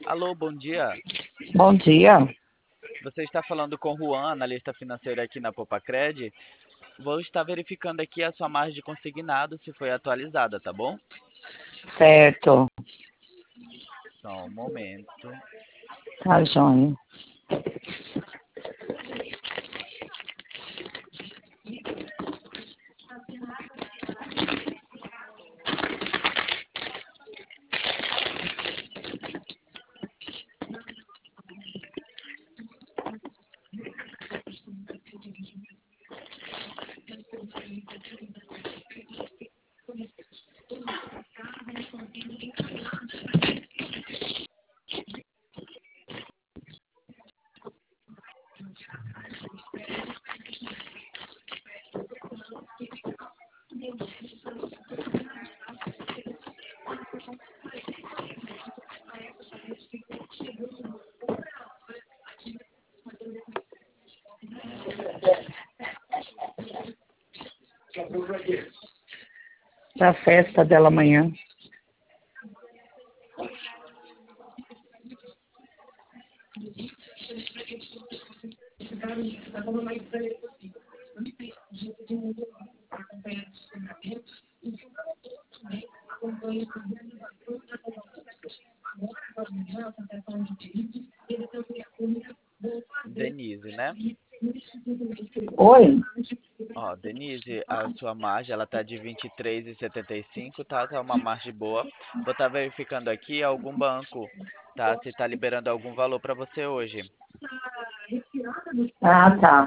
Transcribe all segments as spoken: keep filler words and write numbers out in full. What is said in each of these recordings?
Alô, bom dia. Bom dia. Você está falando com o Juan, analista financeiro aqui na Popacred. Vou estar verificando aqui a sua margem de consignado, se foi atualizada, tá bom? Certo. Só um momento. Tá, joia. Pra festa dela amanhã. Denise, né? Oi? Ó, Denise, a sua margem, ela tá de vinte e três e setenta e cinco, tá? Tá uma margem boa. Vou estar verificando aqui algum banco, tá? Se tá liberando algum valor para você hoje. Ah, tá.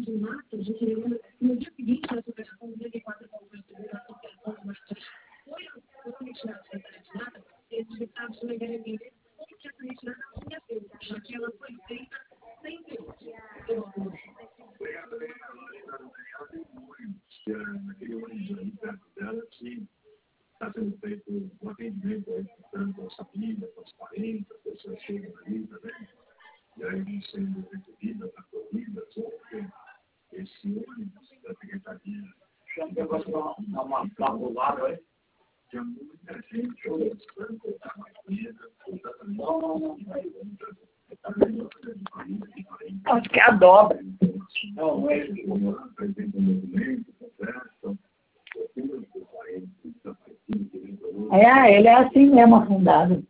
Acho que é a dobra. É, ele é assim mesmo, afundado.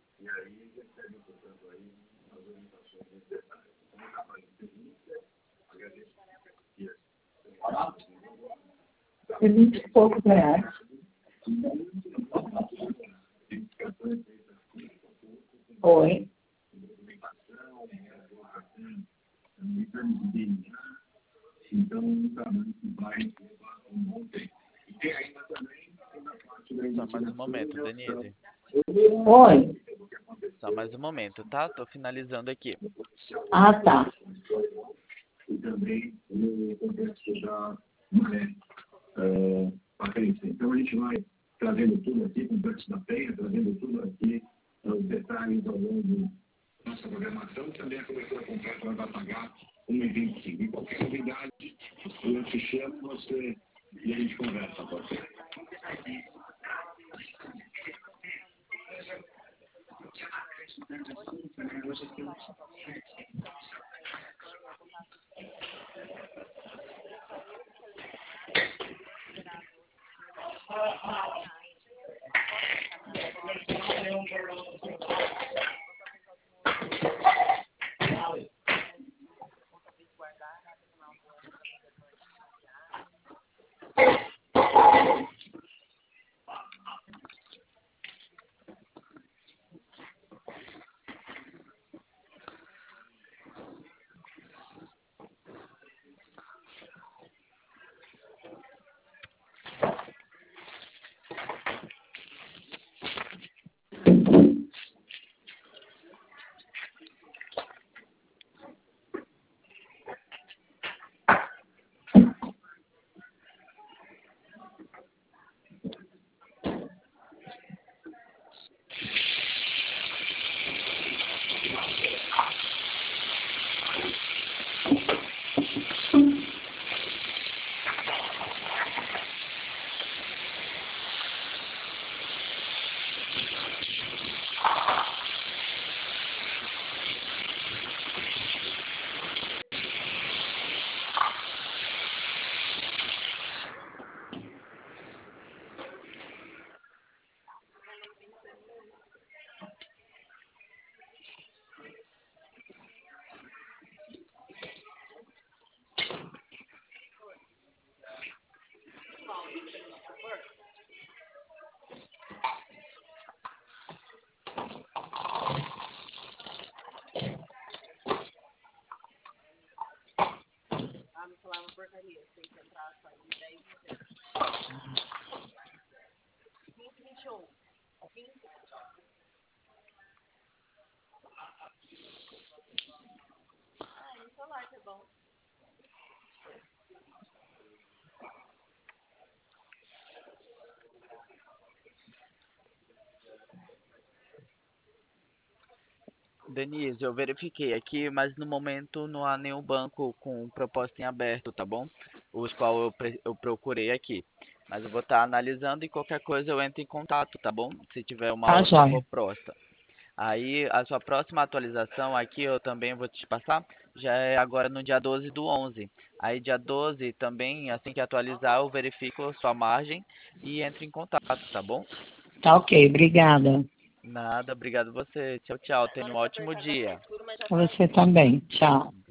É vinte e poucos reais. Oi. Só mais um momento, Denise. Oi. Só mais um momento, tá? Tô finalizando aqui. Ah, tá. Então a gente vai trazendo tudo aqui, com o Banco da Penha, trazendo tudo aqui, os detalhes ao longo da nossa programação. Também a cobertura completa vai pagar um e vinte e cinco. Em qualquer novidade, eu te chamo, você e a gente conversa, pode ser? Denise, eu verifiquei aqui, mas no momento não há nenhum banco com proposta em aberto, tá bom? Os qual eu, pre- eu procurei aqui. Mas eu vou estar analisando e qualquer coisa eu entro em contato, tá bom? Se tiver uma Tá outra joia. proposta. Aí a sua próxima atualização aqui eu também vou te passar, já é agora no dia doze do onze. Aí dia doze também, assim que atualizar, eu verifico a sua margem e entro em contato, tá bom? Tá ok, obrigada. Nada, obrigado você. Tchau, tchau. Tenha um ótimo dia. Pra você também. Tchau.